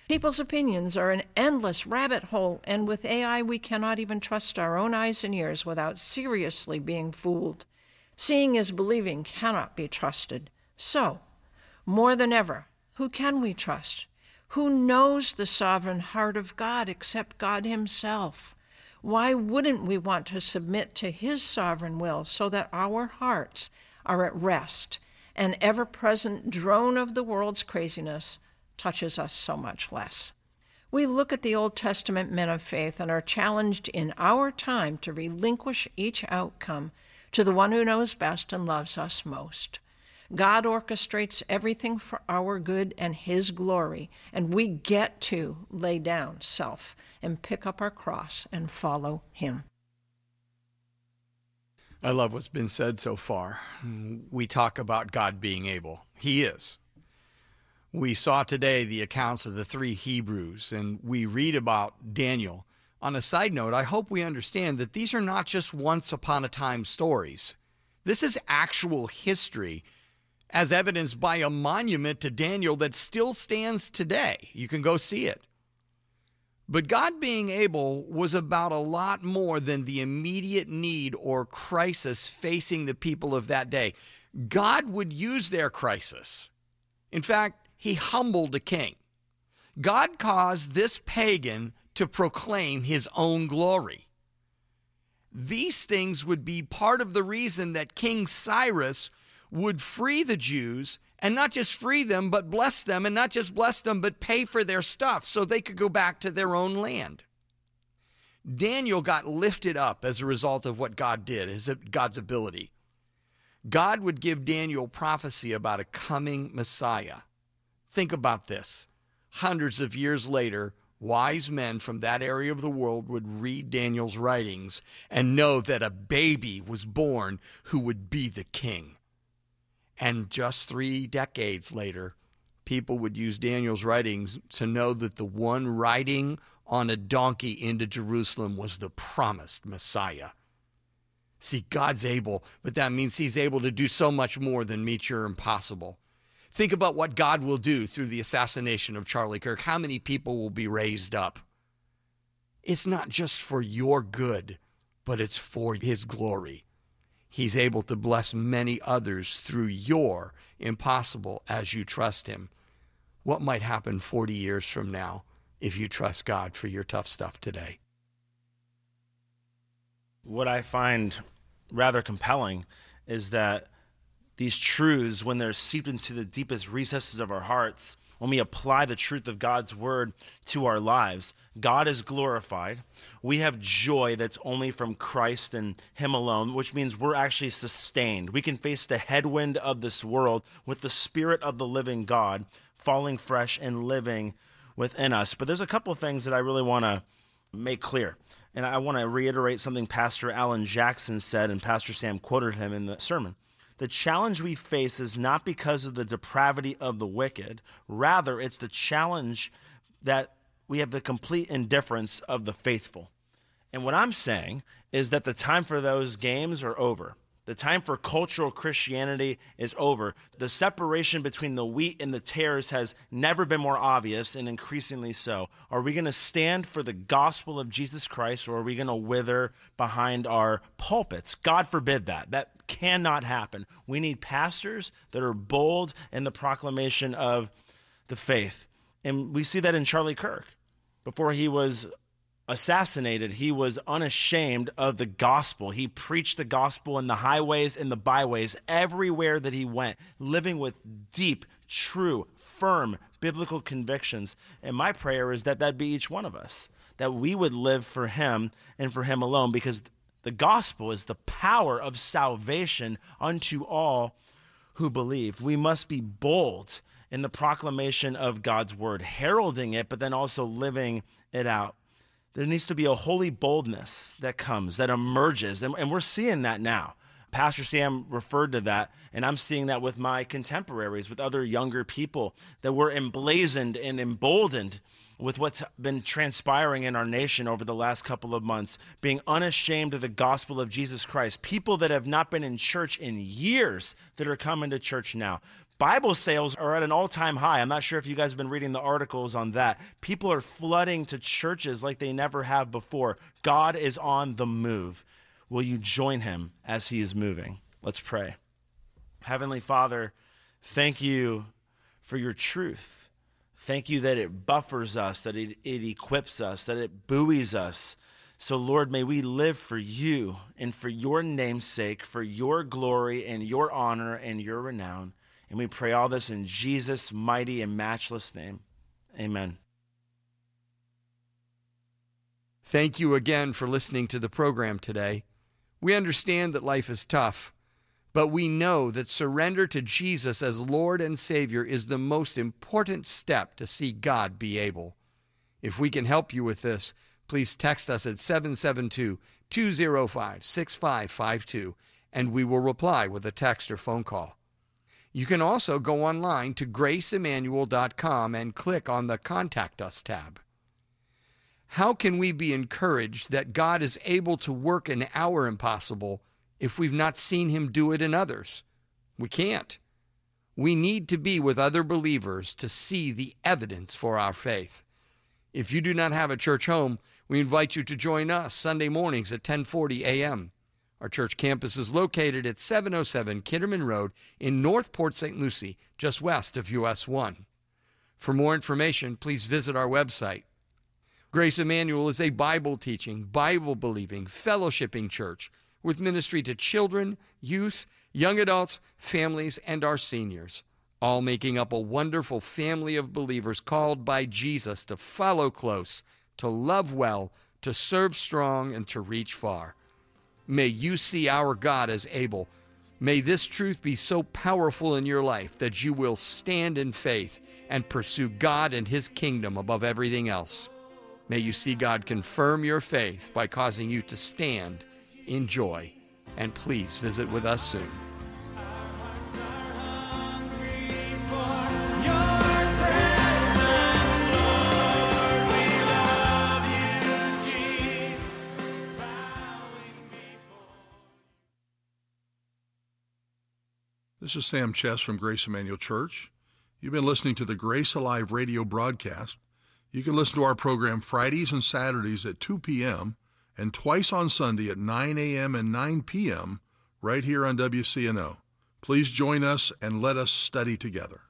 People's opinions are an endless rabbit hole, and with A I we cannot even trust our own eyes and ears without seriously being fooled. Seeing is believing cannot be trusted. So, more than ever, who can we trust? Who knows the sovereign heart of God except God himself? Why wouldn't we want to submit to his sovereign will so that our hearts are at rest and ever-present drone of the world's craziness touches us so much less? We look at the Old Testament men of faith and are challenged in our time to relinquish each outcome to the one who knows best and loves us most. God orchestrates everything for our good and his glory, and we get to lay down self and pick up our cross and follow him. I love what's been said so far. We talk about God being able. He is. We saw today the accounts of the three Hebrews, and we read about Daniel. On a side note, I hope we understand that these are not just once upon a time stories. This is actual history, as evidenced by a monument to Daniel that still stands today. You can go see it. But God being able was about a lot more than the immediate need or crisis facing the people of that day. God would use their crisis. In fact, he humbled a king. God caused this pagan to proclaim his own glory. These things would be part of the reason that King Cyrus would free the Jews, and not just free them, but bless them, and not just bless them, but pay for their stuff so they could go back to their own land. Daniel got lifted up as a result of what God did, his, God's ability. God would give Daniel prophecy about a coming Messiah. Think about this. Hundreds of years later, wise men from that area of the world would read Daniel's writings and know that a baby was born who would be the king. And just three decades later, people would use Daniel's writings to know that the one riding on a donkey into Jerusalem was the promised Messiah. See, God's able, but that means he's able to do so much more than meet your impossible. Think about what God will do through the assassination of Charlie Kirk. How many people will be raised up? It's not just for your good, but it's for his glory. He's able to bless many others through your impossible as you trust him. What might happen forty years from now if you trust God for your tough stuff today? What I find rather compelling is that these truths, when they're seeped into the deepest recesses of our hearts, when we apply the truth of God's word to our lives, God is glorified. We have joy that's only from Christ and him alone, which means we're actually sustained. We can face the headwind of this world with the Spirit of the living God falling fresh and living within us. But there's a couple of things that I really want to make clear. And I want to reiterate something Pastor Alan Jackson said, and Pastor Sam quoted him in the sermon. The challenge we face is not because of the depravity of the wicked. Rather, it's the challenge that we have the complete indifference of the faithful. And what I'm saying is that the time for those games are over. The time for cultural Christianity is over. The separation between the wheat and the tares has never been more obvious, and increasingly so. Are we going to stand for the gospel of Jesus Christ, or are we going to wither behind our pulpits? God forbid that. That cannot happen. We need pastors that are bold in the proclamation of the faith. And we see that in Charlie Kirk. Before he was assassinated, he was unashamed of the gospel. He preached the gospel in the highways and the byways, everywhere that he went, living with deep, true, firm biblical convictions. And my prayer is that that be each one of us, that we would live for him and for him alone, because the gospel is the power of salvation unto all who believe. We must be bold in the proclamation of God's word, heralding it, but then also living it out. There needs to be a holy boldness that comes, that emerges, and, and we're seeing that now. Pastor Sam referred to that, and I'm seeing that with my contemporaries, with other younger people, that we're emblazoned and emboldened with what's been transpiring in our nation over the last couple of months, being unashamed of the gospel of Jesus Christ. People that have not been in church in years that are coming to church now. Bible sales are at an all-time high. I'm not sure if you guys have been reading the articles on that. People are flooding to churches like they never have before. God is on the move. Will you join him as he is moving? Let's pray. Heavenly Father, thank you for your truth. Thank you that it buffers us, that it, it equips us, that it buoys us. So, Lord, may we live for you and for your name's sake, for your glory and your honor and your renown. And we pray all this in Jesus' mighty and matchless name. Amen. Thank you again for listening to the program today. We understand that life is tough, but we know that surrender to Jesus as Lord and Savior is the most important step to see God be able. If we can help you with this, please text us at seven seven two, two zero five, six five five two, and we will reply with a text or phone call. You can also go online to grace emmanuel dot com and click on the Contact Us tab. How can we be encouraged that God is able to work in our impossible if we've not seen him do it in others? We can't. We need to be with other believers to see the evidence for our faith. If you do not have a church home, we invite you to join us Sunday mornings at ten forty a.m. Our church campus is located at seven oh seven Kitterman Road in North Port Saint Lucie, just west of U S one. For more information, please visit our website. Grace Emmanuel is a Bible-teaching, Bible-believing, fellowshipping church with ministry to children, youth, young adults, families, and our seniors, all making up a wonderful family of believers called by Jesus to follow close, to love well, to serve strong, and to reach far. May you see our God as able. May this truth be so powerful in your life that you will stand in faith and pursue God and his kingdom above everything else. May you see God confirm your faith by causing you to stand in joy. And please visit with us soon. This is Sam Chess from Grace Emmanuel Church. You've been listening to the Grace Alive radio broadcast. You can listen to our program Fridays and Saturdays at two p.m. and twice on Sunday at nine a.m. and nine p.m. right here on W C N O. Please join us and let us study together.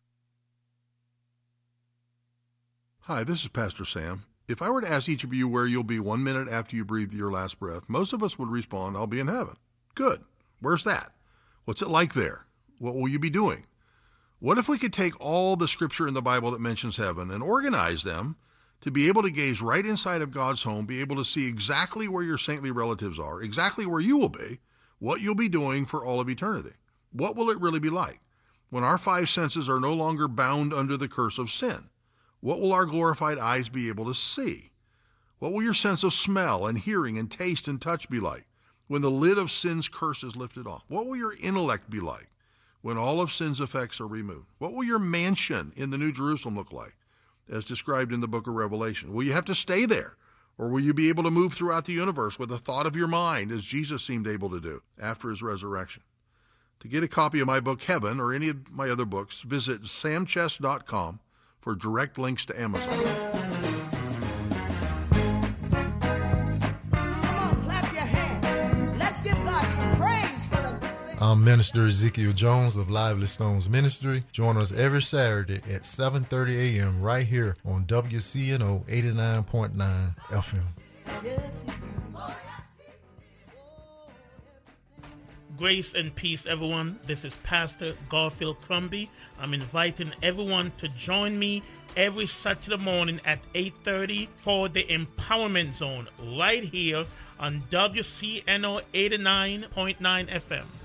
Hi, this is Pastor Sam. If I were to ask each of you where you'll be one minute after you breathe your last breath, most of us would respond, I'll be in heaven. Good. Where's that? What's it like there? What will you be doing? What if we could take all the scripture in the Bible that mentions heaven and organize them to be able to gaze right inside of God's home, be able to see exactly where your saintly relatives are, exactly where you will be, what you'll be doing for all of eternity? What will it really be like when our five senses are no longer bound under the curse of sin? What will our glorified eyes be able to see? What will your sense of smell and hearing and taste and touch be like when the lid of sin's curse is lifted off? What will your intellect be like when all of sin's effects are removed? What will your mansion in the New Jerusalem look like, as described in the book of Revelation? Will you have to stay there, or will you be able to move throughout the universe with a thought of your mind, as Jesus seemed able to do after his resurrection? To get a copy of my book, Heaven, or any of my other books, visit sam chess dot com for direct links to Amazon. I'm Minister Ezekiel Jones of Lively Stones Ministry. Join us every Saturday at seven thirty a.m. right here on W C N O eighty-nine point nine F M. Grace and peace, everyone. This is Pastor Garfield Crumby. I'm inviting everyone to join me every Saturday morning at eight thirty for the Empowerment Zone right here on W C N O eighty-nine point nine F M.